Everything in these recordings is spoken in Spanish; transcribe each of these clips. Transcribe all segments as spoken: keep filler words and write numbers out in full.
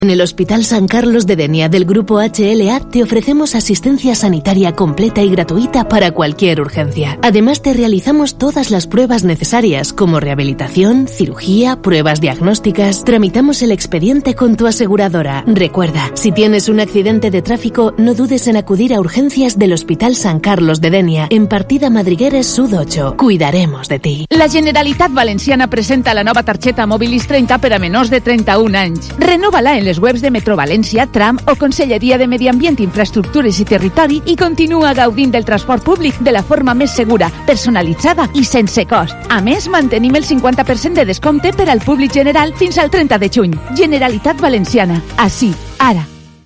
En el Hospital San Carlos de Denia del Grupo H L A te ofrecemos asistencia sanitaria completa y gratuita para cualquier urgencia. Además te realizamos todas las pruebas necesarias como rehabilitación, cirugía, pruebas diagnósticas. Tramitamos el expediente con tu aseguradora. Recuerda, si tienes un accidente de tráfico, no dudes en acudir a urgencias del Hospital San Carlos de Denia en partida Madrigueres Sud ocho. Cuidaremos de ti. La Generalitat Valenciana presenta la nova targeta Mobilis trenta per a menors de trenta-un anys. Renova-la en les webs de Metro València, Tram o Conselleria de Medi Ambient, Infraestructures i Territori i continua gaudint del transport públic de la forma més segura, personalitzada i sense cost. A més, mantenim el cinquanta per cent de descompte per al públic general fins al trenta de juny. Generalitat Valenciana. Així, ara.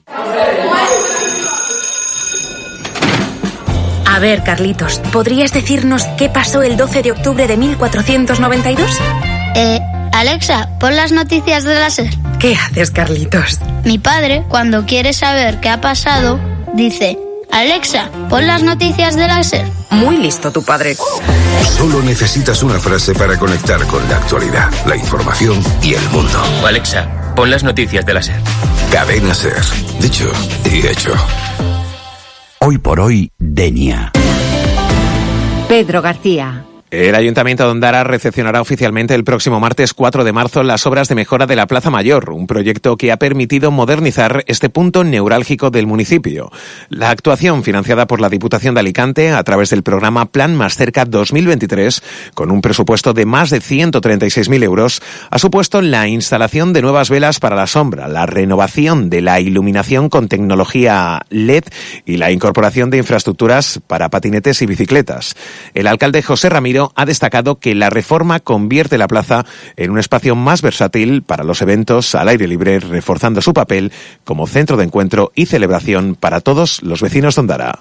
A ver, Carlitos, ¿podrías decirnos qué pasó el doce de octubre de mil cuatrocientos noventa y dos? Eh, Alexa, pon las noticias de la SER. ¿Qué haces, Carlitos? Mi padre, cuando quiere saber qué ha pasado, dice: Alexa, pon las noticias de la SER. Muy listo tu padre. Solo necesitas una frase para conectar con la actualidad, la información y el mundo. Alexa, pon las noticias de la SER. Cadena SER. Dicho y hecho. Hoy por hoy, Denia. Pedro García. El Ayuntamiento de Ondara recepcionará oficialmente el próximo martes cuatro de marzo las obras de mejora de la Plaza Mayor, un proyecto que ha permitido modernizar este punto neurálgico del municipio. La actuación, financiada por la Diputación de Alicante a través del programa Plan Más Cerca dos mil veintitrés, con un presupuesto de más de ciento treinta y seis mil euros, ha supuesto la instalación de nuevas velas para la sombra, la renovación de la iluminación con tecnología L E D y la incorporación de infraestructuras para patinetes y bicicletas. El alcalde José Ramiro ha destacado que la reforma convierte la plaza en un espacio más versátil para los eventos al aire libre, reforzando su papel como centro de encuentro y celebración para todos los vecinos de Ondara.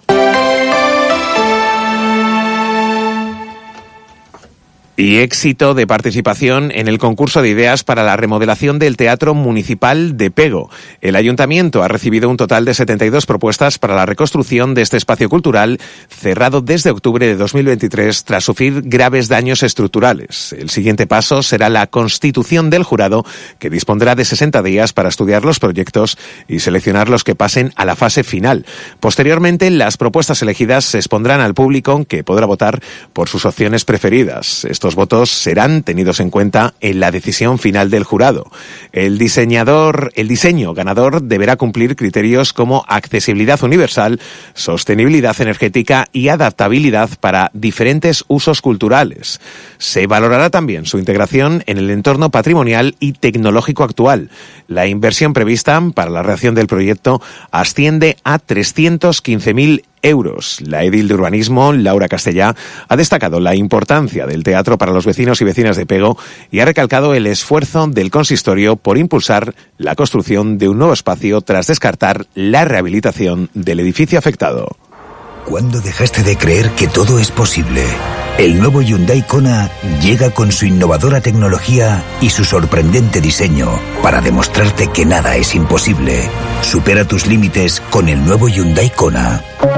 Y éxito de participación en el concurso de ideas para la remodelación del Teatro Municipal de Pego. El Ayuntamiento ha recibido un total de setenta y dos propuestas para la reconstrucción de este espacio cultural, cerrado desde octubre de dos mil veintitrés tras sufrir graves daños estructurales. El siguiente paso será la constitución del jurado, que dispondrá de sesenta días para estudiar los proyectos y seleccionar los que pasen a la fase final. Posteriormente, las propuestas elegidas se expondrán al público, que podrá votar por sus opciones preferidas. Estos votos serán tenidos en cuenta en la decisión final del jurado. El diseñador, el diseño ganador deberá cumplir criterios como accesibilidad universal, sostenibilidad energética y adaptabilidad para diferentes usos culturales. Se valorará también su integración en el entorno patrimonial y tecnológico actual. La inversión prevista para la realización del proyecto asciende a trescientos quince mil euros. La edil de Urbanismo, Laura Castellá, ha destacado la importancia del teatro para los vecinos y vecinas de Pego y ha recalcado el esfuerzo del consistorio por impulsar la construcción de un nuevo espacio tras descartar la rehabilitación del edificio afectado. ¿Cuándo dejaste de creer que todo es posible? El nuevo Hyundai Kona llega con su innovadora tecnología y su sorprendente diseño para demostrarte que nada es imposible. Supera tus límites con el nuevo Hyundai Kona.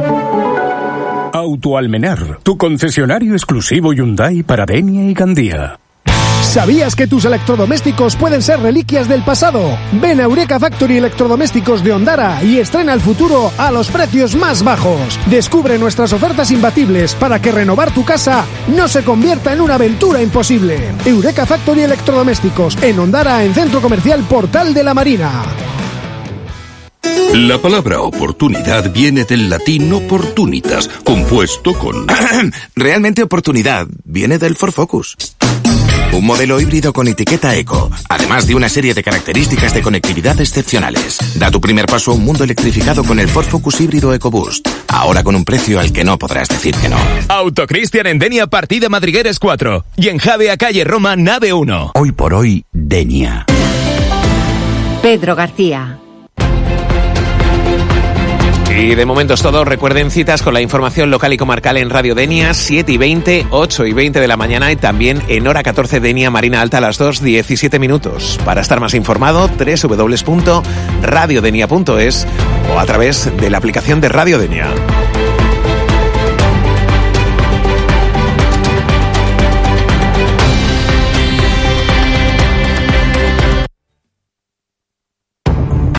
Autoalmenar, tu concesionario exclusivo Hyundai para Denia y Gandía. ¿Sabías que tus electrodomésticos pueden ser reliquias del pasado? Ven a Eureka Factory Electrodomésticos de Ondara y estrena el futuro a los precios más bajos. Descubre nuestras ofertas imbatibles para que renovar tu casa no se convierta en una aventura imposible. Eureka Factory Electrodomésticos en Ondara, en Centro Comercial Portal de la Marina. La palabra oportunidad viene del latín opportunitas, compuesto con... Realmente oportunidad viene del Ford Focus. Un modelo híbrido con etiqueta eco, además de una serie de características de conectividad excepcionales. Da tu primer paso a un mundo electrificado con el Ford Focus híbrido EcoBoost. Ahora con un precio al que no podrás decir que no. Autocristian en Denia, partida Madrigueres cuatro. Y en Javea, calle Roma, nave uno. Hoy por hoy, Denia. Pedro García. Y de momento es todo. Recuerden, citas con la información local y comarcal en Radio Denia, siete y veinte, ocho y veinte de la mañana, y también en hora catorce Denia, Marina Alta, a las dos, diecisiete minutos. Para estar más informado, doble u doble u doble u punto radio denia punto es o a través de la aplicación de Radio Denia.